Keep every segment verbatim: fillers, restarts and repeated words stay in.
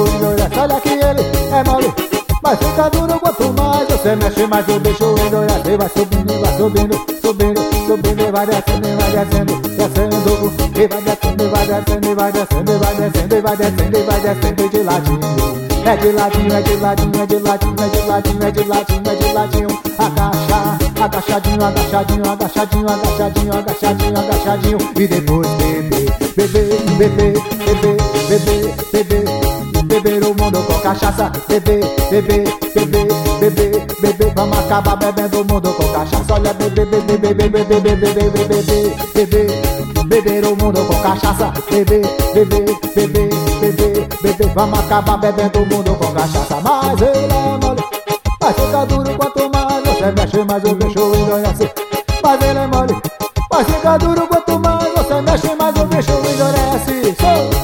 endurece. Olha que ele é mole, mas fica duro. Quanto mais você mexe, mais o bicho endurece. Vai subindo, vai subindo, subindo, subindo e vai descendo, e vai descendo, descendo. E vai descendo, e vai descendo, e vai descendo, e vai descendo, e vai descendo, e vai descendo de ladinho. É de ladinho, é de ladinho, é de ladinho, é de ladinho, é de ladinho, é de ladinho. Agacha, agachadinho, agachadinho, agachadinho, agachadinho, agachadinho, agachadinho. E depois beber, beber, beber, beber, beber, beber, beber o mundo com cachaça. Beber, beber, beber, beber, beber. Vamos acabar bebendo o mundo com cachaça. Olha, beber, beber, beber, beber, beber, beber, beber, beber, beber o mundo com cachaça. Beber, beber, beber, beber, beber. Vamos acabar bebendo o mundo com cachaça. Mas ele é mole, mas fica duro. Quanto mais você mexe, mais o bicho endurece. Mas ele é mole, mas fica duro. Quanto mais você mexe, mais o bicho endurece.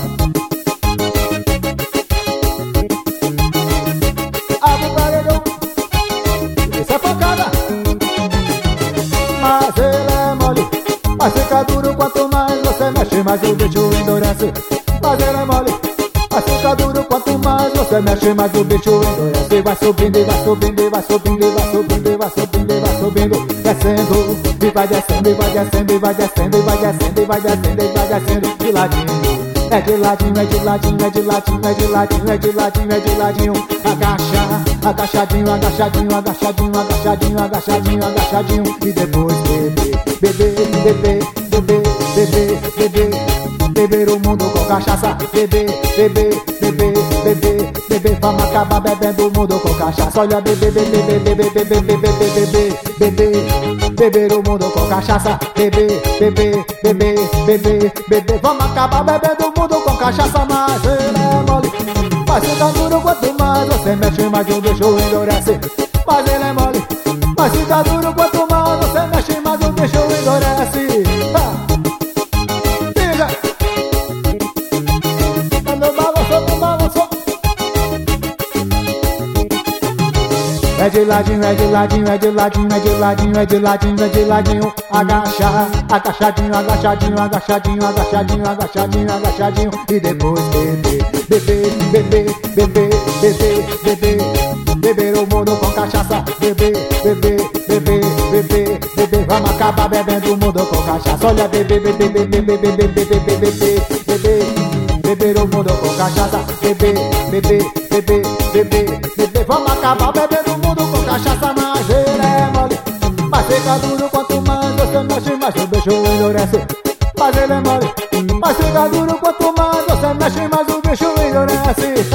Abre o paredão, isso é pancada. Mas ele é mole, mas fica duro. Quanto mais você mexe, mais o bicho endurece. Mas ele é mole, mas fica duro. Quanto mais você mexe, mais o bicho endurece. Vai subindo, e vai subindo, e vai subindo, e vai subindo, e vai subindo, e vai subindo, descendo, e vai descendo, e vai descendo, e vai descendo, e vai descendo, e vai descendo, e vai descendo de ladinho. É de ladinho, é de ladinho, é de ladinho, é de ladinho, é de ladinho, é de ladinho. Agacha, agachadinho, agachadinho, agachadinho, agachadinho, agachadinho, agachadinho. E depois beber, beber, beber, beber, beber, beber. Beber o mundo com cachaça. Beber, beber, beber, beber, beber. Vamos acabar bebendo o mundo com cachaça. Olha, beber, beber, beber, beber, beber, beber, beber, beber o mundo com cachaça. Beber, beber, beber, beber, beber. Vamos acabar bebendo o mundo com cachaça. Mas ele é mole, mas fica duro. Quanto mais você mexe, mais o bicho endurece. Mas ele é mole, mas fica duro. Quanto mais você mexe, mais o bicho endurece. É de ladinho, é de ladinho, é de ladinho, é de ladinho, é de ladinho, é de ladinho. Agacha, agachadinho, agachadinho, agachadinho, agachadinho, agachadinho, agachadinho. E depois beber, beber, beber, beber, beber, beber, beber o mundo com cachaça. Beber, beber, beber, beber, beber. Vamos acabar bebendo o mundo com cachaça. Olha, beber, beber, beber, beber, beber, beber, beber, beber, beber o mundo com cachaça. Beber, beber, beber, beber, beber. Vamos acabar bebendo o mundo com cachaça. Mas ele é mole, mas fica duro. Quanto mais você mexe, mais o bicho endurece. Mas ele é mole, mas fica duro. Quanto mais você mexe, mais o bicho endurece.